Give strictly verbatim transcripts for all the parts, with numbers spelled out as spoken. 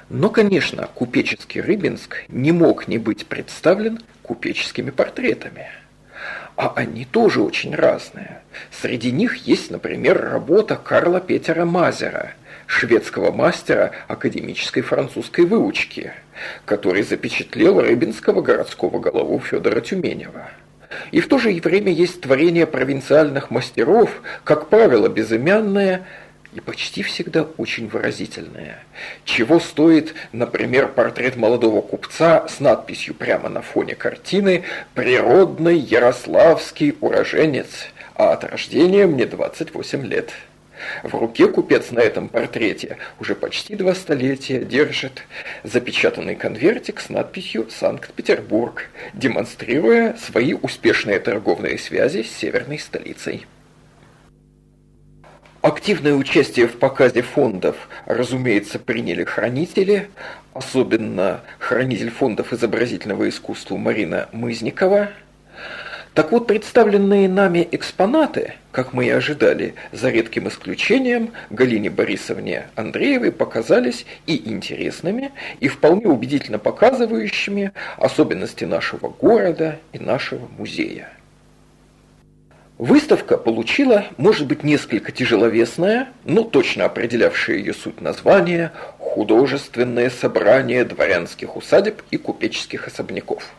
Но, конечно, купеческий Рыбинск не мог не быть представлен купеческими портретами. А они тоже очень разные. Среди них есть, например, работа Карла Петера Мазера, шведского мастера академической французской выучки, который запечатлел рыбинского городского голову Федора Тюменева. И в то же время есть творения провинциальных мастеров, как правило, безымянные и почти всегда очень выразительные. Чего стоит, например, портрет молодого купца с надписью прямо на фоне картины «Природный ярославский уроженец, а от рождения мне двадцать восемь лет». В руке купец на этом портрете уже почти два столетия держит запечатанный конвертик с надписью «Санкт-Петербург», демонстрируя свои успешные торговые связи с северной столицей. Активное участие в показе фондов, разумеется, приняли хранители, особенно хранитель фондов изобразительного искусства Марина Мызникова. Так вот, представленные нами экспонаты, как мы и ожидали, за редким исключением, Галине Борисовне Андреевой показались и интересными, и вполне убедительно показывающими особенности нашего города и нашего музея. Выставка получила, может быть, несколько тяжеловесное, но точно определявшее ее суть название «Художественное собрание дворянских усадеб и купеческих особняков».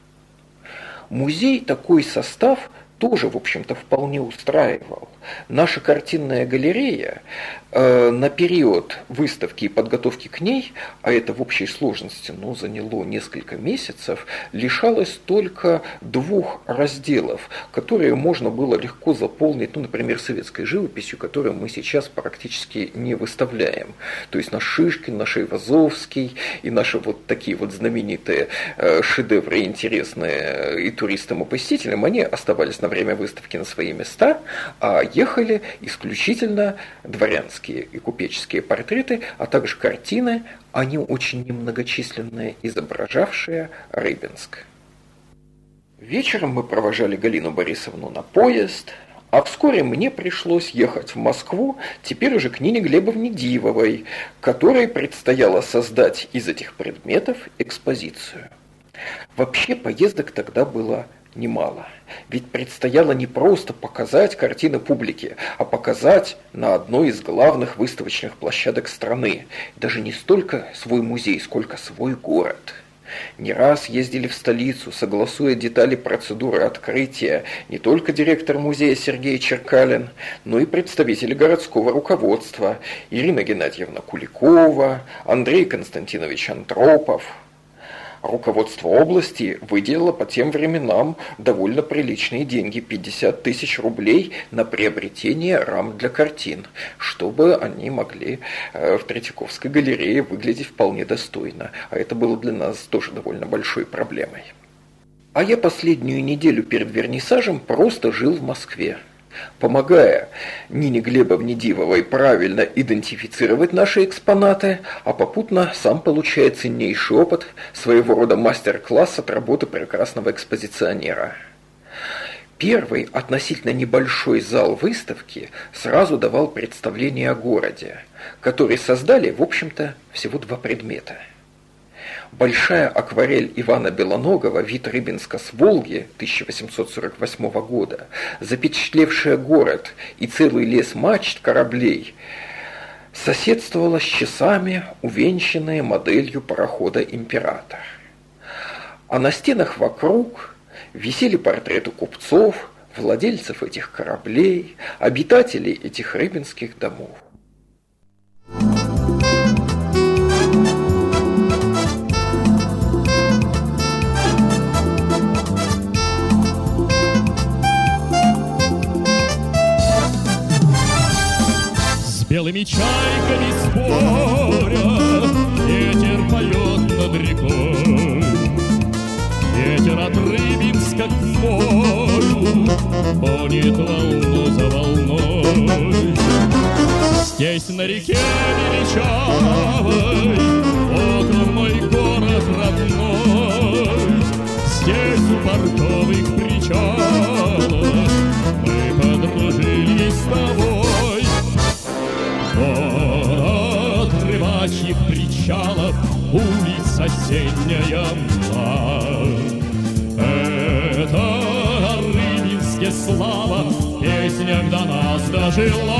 Музей такой состав тоже, в общем-то, вполне устраивал. Наша картинная галерея э, на период выставки и подготовки к ней, а это в общей сложности, ну, заняло несколько месяцев, лишалась только двух разделов, которые можно было легко заполнить, ну, например, советской живописью, которую мы сейчас практически не выставляем. То есть наш Шишкин, наш Айвазовский и наши вот такие вот знаменитые э, шедевры, интересные и туристам, и посетителям, они оставались на время выставки на свои места, а ехали исключительно дворянские и купеческие портреты, а также картины, они очень немногочисленные, изображавшие Рыбинск. Вечером мы провожали Галину Борисовну на поезд, а вскоре мне пришлось ехать в Москву, теперь уже к Нине Глебовне Дивовой, которой предстояло создать из этих предметов экспозицию. Вообще поездок тогда было немало. Ведь предстояло не просто показать картины публике, а показать на одной из главных выставочных площадок страны. Даже не столько свой музей, сколько свой город. Не раз ездили в столицу, согласуя детали процедуры открытия не только директор музея Сергей Черкалин, но и представители городского руководства Ирина Геннадьевна Куликова, Андрей Константинович Антропов. Руководство области выделило по тем временам довольно приличные деньги – пятьдесят тысяч рублей на приобретение рам для картин, чтобы они могли в Третьяковской галерее выглядеть вполне достойно. А это было для нас тоже довольно большой проблемой. А я последнюю неделю перед вернисажем просто жил в Москве, помогая Нине Глебовне Дивовой правильно идентифицировать наши экспонаты, а попутно сам получая ценнейший опыт, своего рода мастер-класс от работы прекрасного экспозиционера. Первый относительно небольшой зал выставки сразу давал представление о городе, который создали, в общем-то, всего два предмета. Большая акварель Ивана Белоногова «Вид Рыбинска с Волги» тысяча восемьсот сорок восьмого года, запечатлевшая город и целый лес мачт кораблей, соседствовала с часами, увенчанные моделью парохода «Император». А на стенах вокруг висели портреты купцов, владельцев этих кораблей, обитателей этих рыбинских домов. Белыми чайками споря, ветер поет над рекой. Ветер от Рыбинска к морю гонит волну за волной. Здесь на реке величавой, вот он мой город родной. Здесь у портовых причалов мы подружились с тобой. Город рыбачий рыбачьих причалов улиц осенняя мгла. Это о Рыбинске слава в песнях до нас дожила.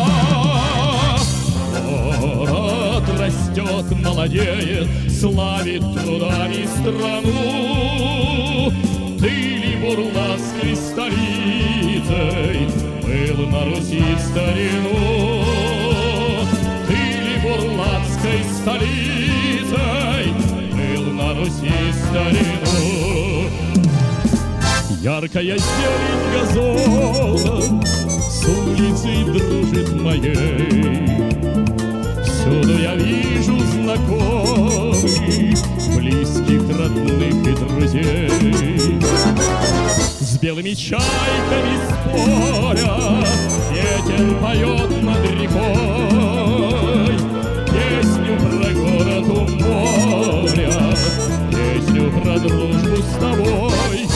Город растет, молодеет, славит трудами страну. Ты ли бурлацкой столицей был на Руси в старину? Ты ли бурлацкой столицей был на Руси в старину? Яркая зелень газона с улицей дружит моей. Всюду я вижу знакомых, близких, родных и друзей. С белыми чайками споря ветер поет над рекой песню про город у моря, песню про дружбу с тобой.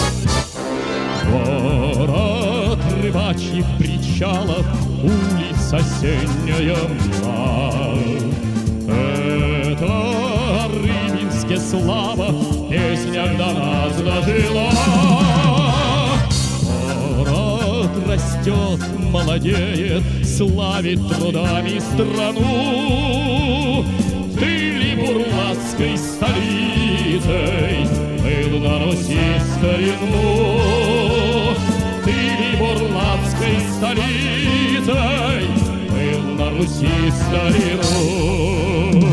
Город рыбачьих причалов, улиц осенняя мгла. Это о Рыбинске слава в песнях до нас дожила. Город растет, молодеет, славит трудами страну. Ты ли бурлацкой столицей был на Руси в старину? Ты ли бурлацкой столицей был на Руси в старину?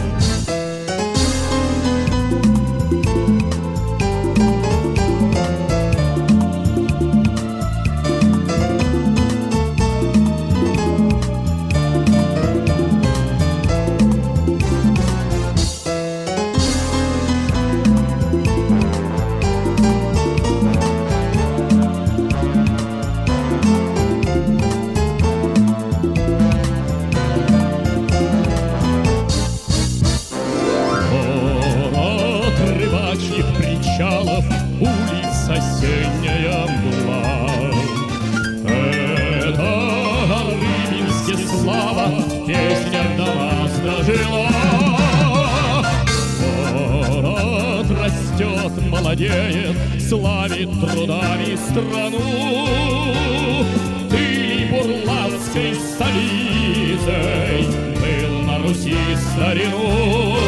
Причалов, улиц осенняя мгла. Это о Рыбинске слава в песнях до нас дожила. Город растет, молодеет, славит трудами страну. Ты ли бурлацкой столицей был на Руси в старину?